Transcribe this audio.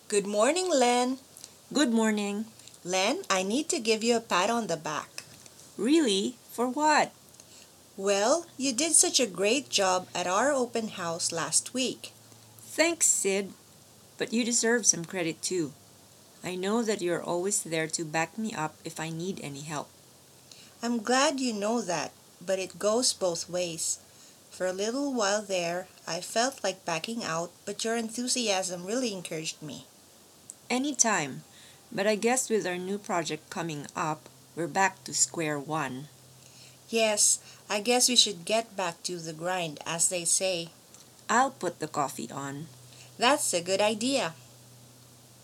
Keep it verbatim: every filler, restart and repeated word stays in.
Good morning, Len. Good morning. Len, I need to give you a pat on the back. Really? For what? Well, you did such a great job at our open house last week. Thanks, Sid. But you deserve some credit too. I know that you're always there to back me up if I need any help. I'm glad you know that, but it goes both ways. For a little while there, I felt like backing out, but your enthusiasm really encouraged me. Anytime. But I guess with our new project coming up, we're back to square one. Yes, I guess we should get back to the grind, as they say. I'll put the coffee on. That's a good idea.